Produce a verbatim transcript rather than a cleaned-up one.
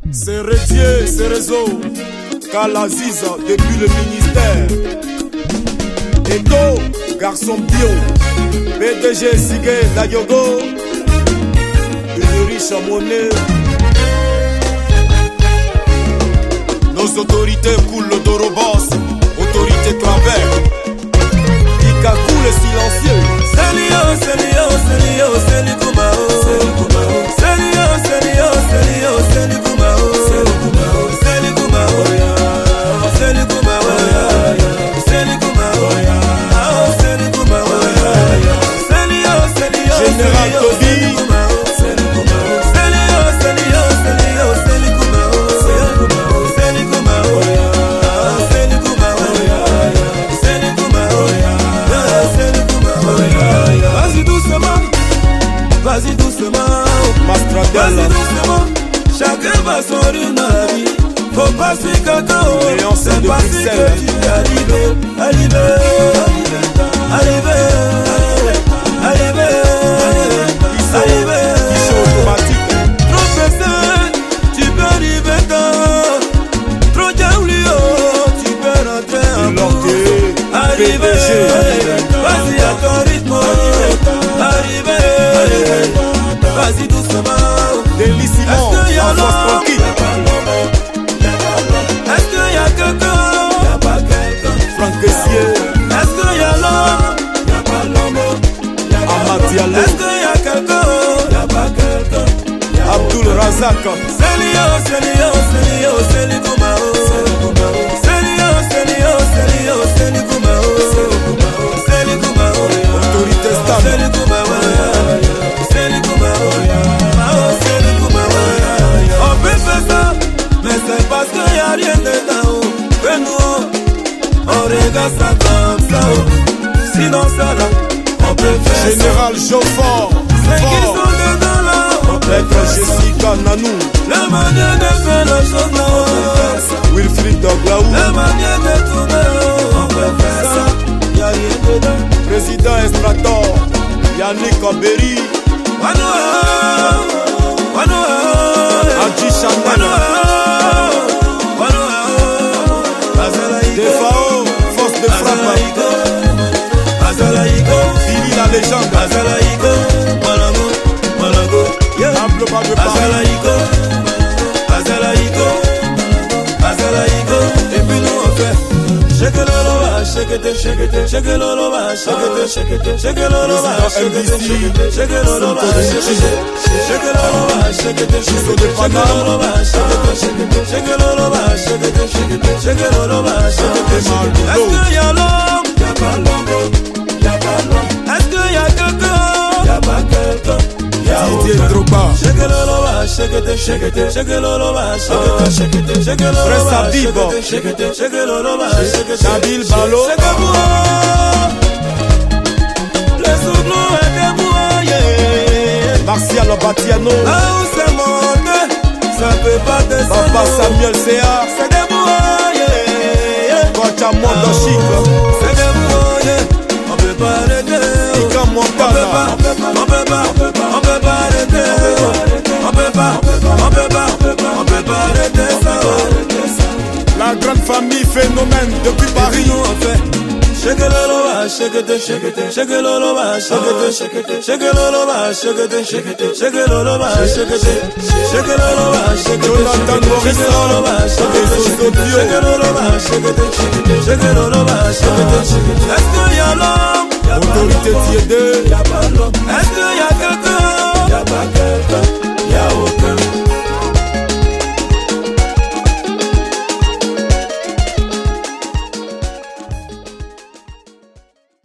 C'est Rédier, c'est réseau, Kalaziz depuis le ministère. Eto, garçon bio, P D G Sigue Dayogo, une riche monnaie. Nos autorités coulent le Dorobos, autorité travers. Ika coule silencieux. C'est Lio, c'est Lio, c'est Lio, c'est Likumao, c'est Likumao. C'est Lio, c'est Lio, c'est Lio, c'est Likumao, c'est Likumao. C'est Likumao, c'est Likumao, c'est Likumao, c'est Likumao. C'est Lio, c'est Lio, Général Tobi. c'est Likumao. C'est Lio, c'est Lio, c'est Lio, c'est Likumao, c'est Likumao. C'est Likumao, c'est Likumao, c'est Likumao, c'est Likumao. Vas-y doucement, vas-y doucement, vas-y doucement. Chacun va son rythme dans la vie. Faut pas se faire cacao. C'est pas si que tu es arrivé, arrivé, arrivé, arrivé, arrivé. Trop pressé, tu peux arriver tard. Trop diablio, tu peux rentrer en bout. Arrivé, vas-y à ton rythme. Arrivé, vas-y doucement. Déliciment, Est-ce qu'il y a en force tranquille. Est-ce qu'il y a quelqu'un? Y'a pas quelqu'un. Franck Essier, Est-ce qu'il y a l'homme? Y'a pas l'homme. Ahmad Diallo, Est-ce qu'il y a quelqu'un? Y'a pas quelqu'un. Abdul Razak, C'est Lio, c'est Lio, c'est Lio, c'est Likumao. C'est Lio, c'est Lio, c'est Lio, c'est Likumao. C'est Likumao. autorité C'est stable. Likumao. C'est Likumao. C'est Likumao. On peut faire ça, mais c'est parce qu'il n'y a rien dedans. Que nous, on regarde ça comme ça. Sinon ça là, on peut faire ça. Général Joffort, C'est qu'ils fort. sont dedans là, on peut Maître faire ça. Jessica Nanou, La manière de faire la chose là, Wilfried Doglaou, la manière de tourner, on peut faire ça. Y'a rien dedans. Président Estrator, Yannick Aberi, Wanoa, Wanoa, Adji Chanel, Wanoa, Wanoa, Azalaïko, Defao, force de frappe, Azalaïko, Azalaïko, Billy la légende, Azalaïko, Malago, Malago, yeah. Ample pas de Paris, Azalaïko, Azalaïko, Azalaïko. Et puis nous on fait shake it all over, shake it, shake it, shake it all over, shake it, shake it, shake it all over, shake it, shake it, shake it all over, shake it, shake it all over, shake it, shake it, shake it all over, shake it, shake it, shake it all over, shake it, shake it, shake it all over, shake it, shake it. Est-ce qu'il y a l'homme? Y'a pas l'homme, y'a pas l'homme. Est-ce qu'il y a quelqu'un? Y'a pas quelqu'un. Didier Drogba, Shake it all over, shake it, shake it, shake it all over, shake it, shake it, shake it all over, Prince Habib, shake it, shake it all over, shake it, Nabil Balo, shake it, les souglous et des bouts, yeah. Martial Batiano, Là où c'est monté, ça peut pas descendre. Papa Samuel Sea, C'est des bouts, yeah. Kocha Mondo Chic, C'est des bouts, yeah. On peut pas arrêter. Ika On peut Montana, pas, on peut pas, on peut pas, on peut pas arrêter. On peut pas, on peut pas, on peut pas, on peut pas arrêter ça. la grande famille phénomène depuis Paris Paris, nous on fait. Shake it all over, shake it, shake it, shake it all over, shake it, shake it, shake it all over, shake it, shake it, shake it all over, shake it, shake it all over, shake it, Jonathan shake it all over, shake it, shake it, shake it all over, shake it, shake it, shake it all over, shake it, shake it. Est-ce qu'il y a l'homme? autorité Tiédé, Y'a pas